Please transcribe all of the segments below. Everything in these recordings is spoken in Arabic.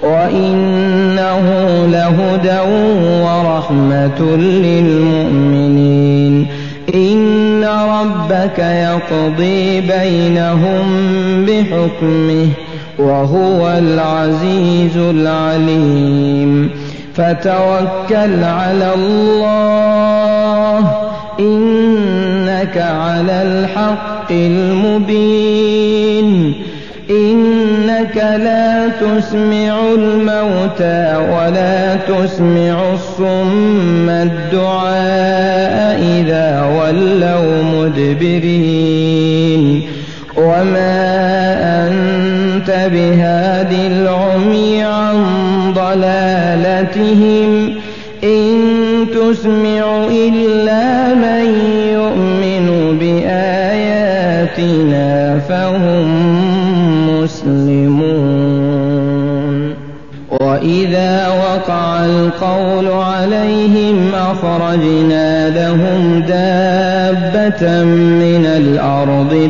وإنه لهدى ورحمة للمؤمنين. إن ربك يقضي بينهم بحكمه وهو العزيز العليم. فتوكل على الله إنك على الحق المبين. إنك لا تسمع الموتى ولا تسمع الصم الدعاء إذا ولوا مدبرين. وما أنت بهاد العمي عن ضلالتهم إن تسمع إلا من يؤمن بآياتنا فهم مسلمون. وإذا وقع القول عليهم أخرجنا لهم دابة من الأرض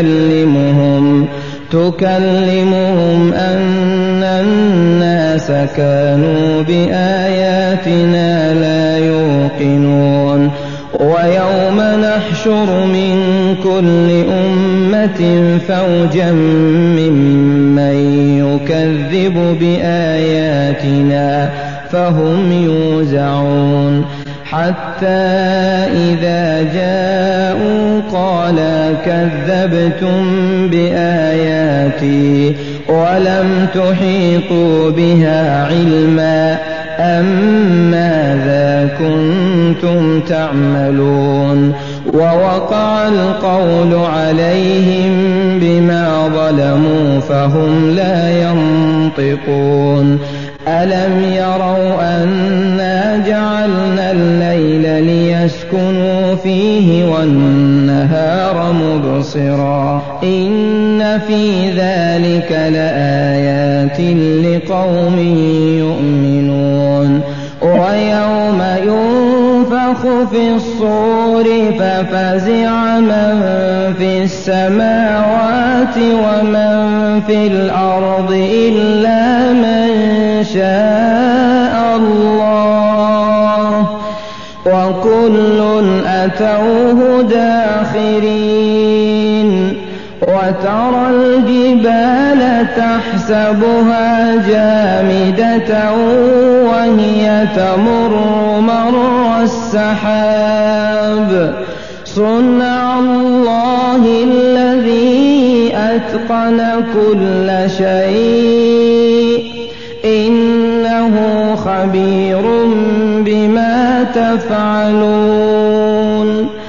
تكلمهم أن الناس كانوا بآياتنا لا يوقنون. ويوم نحشر من كل أمة فوجا ممن يكذب بآياتنا فهم يوزعون. حتى إذا جاءوا قال كذبتم بآياتي ولم تحيطوا بها علما أم ماذا كنتم تعملون. ووقع القول عليهم بما ظلموا فهم لا ينطقون. ألم يروا أنا جعلنا الليل ليسكنوا فيه والنهار مبصرا إن في ذلك لآيات لقوم يؤمنون. ويوم ينفخ في الصور ففزع من في السماوات ومن في الأرض إلا من شاء الله وكل أتوه داخرين. وترى الجبال تحسبها جامدة وهي تمر مر السحاب صنع الله الذي أتقن كل شيء إنه خبير بما تفعلون.